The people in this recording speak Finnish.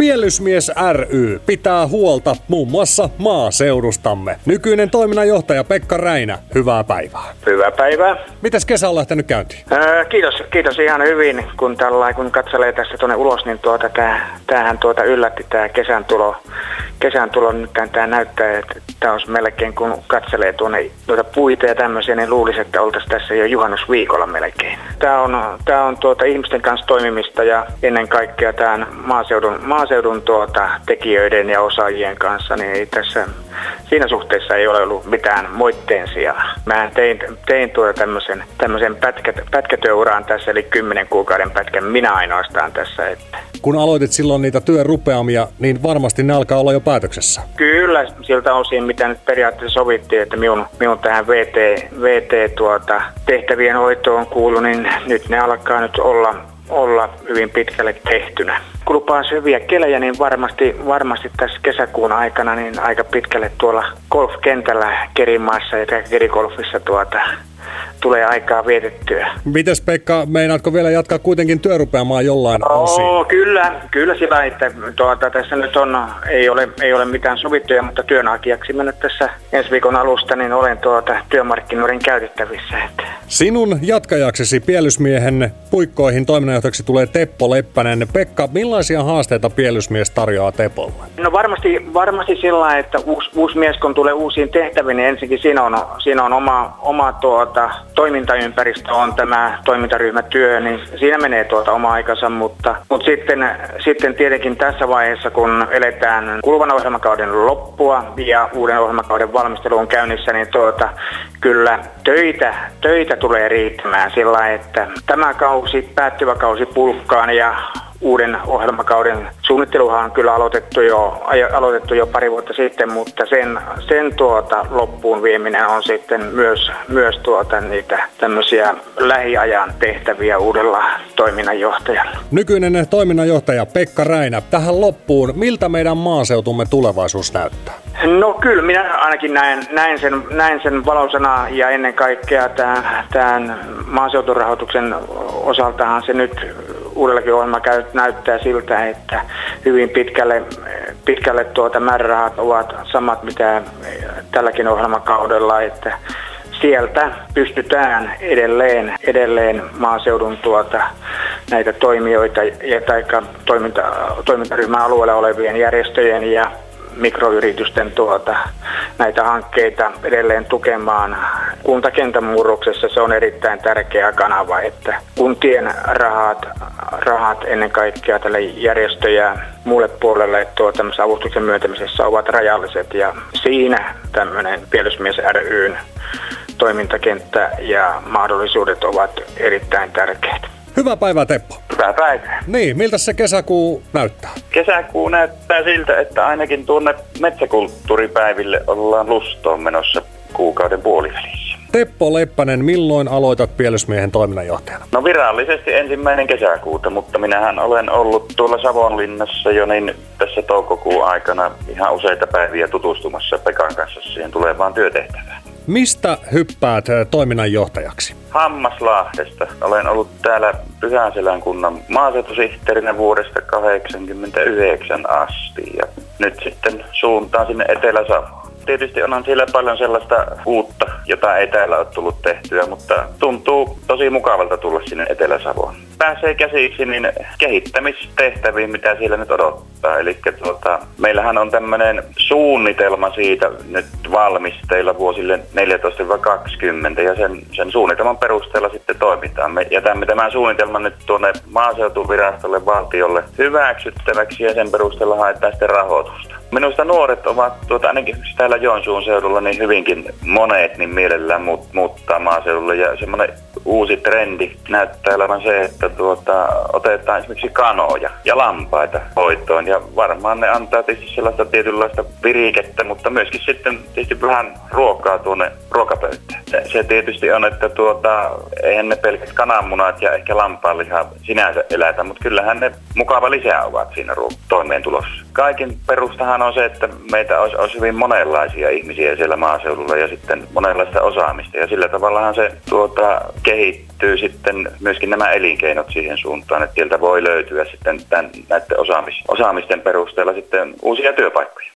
Pielysmies ry pitää huolta muun muassa maaseudustamme. Nykyinen toiminnanjohtaja Pekka Räinä, hyvää päivää. Hyvää päivää. Mitäs kesä on lähtenyt käyntiin? Kiitos ihan hyvin. Kun katselee tässä tuonne ulos, niin tämähän yllätti tämä kesän tulo. Nyt tämä näyttää, että tämä olisi melkein, kun katselee tuota puita ja tämmöisiä, niin luulisi, että oltaisiin tässä jo juhannusviikolla melkein. Tämä on ihmisten kanssa toimimista ja ennen kaikkea tämän maaseudun tekijöiden ja osaajien kanssa, niin ei tässä siinä suhteessa ei ole ollut mitään moitteen sijaa. Mä tein tämmöisen pätkätyöuraan tässä, eli 10 kuukauden pätkän minä ainoastaan tässä. Että. Kun aloitit silloin niitä työrupeamia, niin varmasti ne alkaa olla jo päätöksessä. Kyllä, siltä osin mitä nyt periaatteessa sovittiin, että minun tähän VT-tehtävien hoitoon kuulu, niin nyt ne alkaa nyt olla hyvin pitkälle tehtynä. Kun lupaa hyviä kelejä, niin varmasti tässä kesäkuun aikana niin aika pitkälle tuolla golfkentällä Kerimaassa ja Kerigolfissa tulee aikaa vietettyä. Mites Pekka, meinaatko vielä jatkaa kuitenkin työrupeamaa jollain osin? Kyllä sillä, että tässä nyt ei ole mitään sovittuja, mutta työnhakijaksi mennä tässä ensi viikon alusta, niin olen työmarkkinoiden käytettävissä. Että. Sinun jatkajaksesi Pielysmiehen puikkoihin toiminnanjohtajaksi tulee Teppo Leppänen. Pekka, millaisia haasteita Pielysmies tarjoaa Tepolle? No varmasti sillä, että uusi mies kun tulee uusiin tehtäviin, niin ensinnäkin siinä on oma toimintaympäristö on tämä toimintaryhmätyö, niin siinä menee oma aikansa, mutta sitten tietenkin tässä vaiheessa, kun eletään kuluvan ohjelmakauden loppua ja uuden ohjelmakauden valmistelu on käynnissä, niin kyllä töitä tulee riittämään sillä, että tämä päättyvä kausi pulkkaan ja uuden ohjelmakauden suunnitteluhan on kyllä aloitettu jo pari vuotta sitten, mutta sen loppuun vieminen on sitten myös niitä tämmöisiä lähiajan tehtäviä uudella toiminnannjohtajalla. Nykyinen toiminnanjohtaja Pekka Räinä, tähän loppuun, miltä meidän maaseutumme tulevaisuus näyttää? No kyllä, minä ainakin näen sen valoisana ja ennen kaikkea tämän maaseuturahoituksen osaltahan se nyt uudellakin ohjelmalla näyttää siltä, että hyvin pitkälle määrärahat ovat samat mitä tälläkin ohjelmakaudella, että sieltä pystytään edelleen maaseudun näitä toimijoita ja toimintaryhmän alueella olevien järjestöjen ja mikroyritysten näitä hankkeita edelleen tukemaan. Kuntakentän murroksessa se on erittäin tärkeä kanava, että kuntien rahat ennen kaikkea tälle järjestö- ja muulle puolelle tämmöisen avustuksen myöntämisessä ovat rajalliset ja siinä tämmöinen Pielysmies ry:n toimintakenttä ja mahdollisuudet ovat erittäin tärkeitä. Hyvää päivää, Teppo. Hyvää päivää. Niin, miltä se kesäkuu näyttää? Kesäkuu näyttää siltä, että ainakin tuonne metsäkulttuuripäiville ollaan Lustoon menossa kuukauden puolivälissä. Teppo Leppänen, milloin aloitat Pielysmiehen toiminnanjohtajana? No virallisesti 1. kesäkuuta, mutta minähän olen ollut tuolla Savonlinnassa jo niin tässä toukokuun aikana ihan useita päiviä tutustumassa Pekan kanssa siihen tulevaan työtehtävään. Mistä hyppäät toiminnanjohtajaksi? Hammaslahdesta. Olen ollut täällä Pyhänselän kunnan maaseutusihteerinä vuodesta 1989 asti ja nyt sitten suuntaan sinne Etelä-Savoon. Tietysti onhan siellä paljon sellaista uutta, jota ei täällä ole tullut tehtyä, mutta tuntuu tosi mukavalta tulla sinne Etelä-Savoon. Pääsee käsiksi niin kehittämistehtäviin, mitä siellä nyt odottaa. Eli meillähän on tämmöinen suunnitelma siitä nyt valmisteilla vuosille 14-20 ja sen suunnitelman perusteella sitten toimitaan. Me jätämme tämän suunnitelman nyt tuonne maaseutuvirastolle valtiolle hyväksyttäväksi ja sen perusteella haetaan sitten rahoitusta. Minusta nuoret ovat ainakin täällä Joensuun seudulla niin hyvinkin monet niin mielellään muuttaa maaseudulle ja semmoinen uusi trendi näyttää olevan se, että otetaan esimerkiksi kanoja ja lampaita hoitoon ja varmaan ne antaa tietysti sellaista tietynlaista virikettä, mutta myöskin sitten tietysti vähän ruokaa tuonne ruokapöytään. Se tietysti on, että eihän ne pelkät kananmunat ja ehkä lampaanliha sinänsä elätä, mutta kyllähän ne mukava lisää ovat siinä toimeentulossa. kaikin perustahan on se, että meitä olisi hyvin monenlaisia ihmisiä siellä maaseudulla ja sitten monenlaista osaamista. Ja sillä tavallahan se kehittyy sitten myöskin nämä elinkeinot siihen suuntaan, että sieltä voi löytyä sitten näiden osaamisten perusteella sitten uusia työpaikkoja.